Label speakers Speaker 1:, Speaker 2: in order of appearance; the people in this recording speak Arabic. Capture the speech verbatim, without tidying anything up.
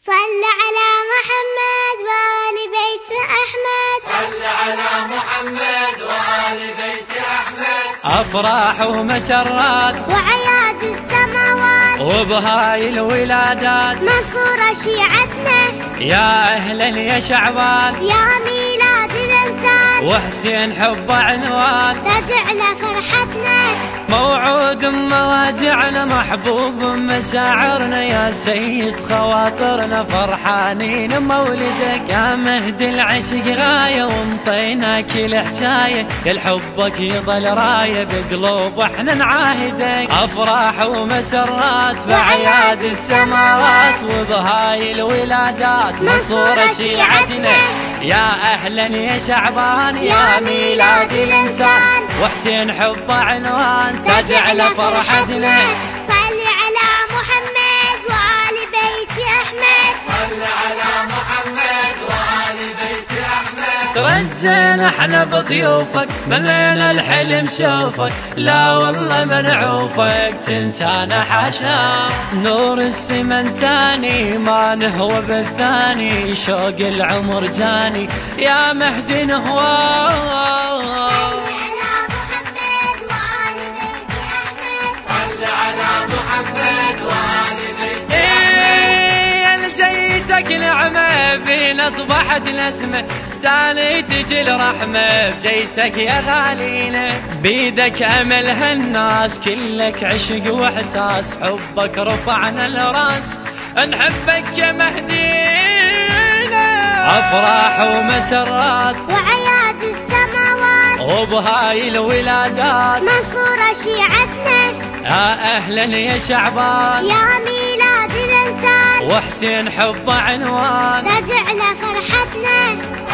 Speaker 1: صل على محمد وآل بيت أحمد.
Speaker 2: صل على محمد وآل بيت أحمد.
Speaker 3: أفراح ومسرات
Speaker 1: وعياد السماوات
Speaker 3: وبهاي الولادات
Speaker 1: منصورة شيعتنا
Speaker 3: يا أهلا يا شعبان
Speaker 1: يا ميلاد الإنسان
Speaker 3: وحسين حب عنوان
Speaker 1: تجعل فرحتنا
Speaker 3: موعود مواجعنا محبوب مشاعرنا يا سيد خواطرنا فرحانين مولدك يا مهدي العشق غاية ومطينا كل حشاية كل حبك يضل راية بقلوب احنا نعاهدك أفراح ومسرات بعياد السماوات وبهاي الولادات منصورة شيعتنا يا أهلا يا شعبان يا ميلاد الإنسان وحسين حب عنوان تجعل فرحتنا.
Speaker 1: صل على محمد وآل بيت أحمد.
Speaker 2: صل على محمد وآل بيت أحمد.
Speaker 3: ترجينا احنا بضيوفك ملينا الحلم شوفك لا والله منعوفك تنسانا حاشا نور السمن تاني ما نهوى بالثاني شوق العمر جاني يا مهدي نهوى. نعمة فينا أصبحت الأسمة تاني تجي الرحمة بجيتك يا غالينا بيدك أمل هالناس كلك عشق وإحساس حبك رفعنا الراس نحبك يا مهدينا أفراح ومسرات
Speaker 1: وعياد السماوات
Speaker 3: وبهاي الولادات
Speaker 1: منصورة شيعتنا
Speaker 3: يا أهلا يا شعبان
Speaker 1: يا ميلاد الإنسان
Speaker 3: وحسين حب عنوان
Speaker 1: تجعل فرحتنا.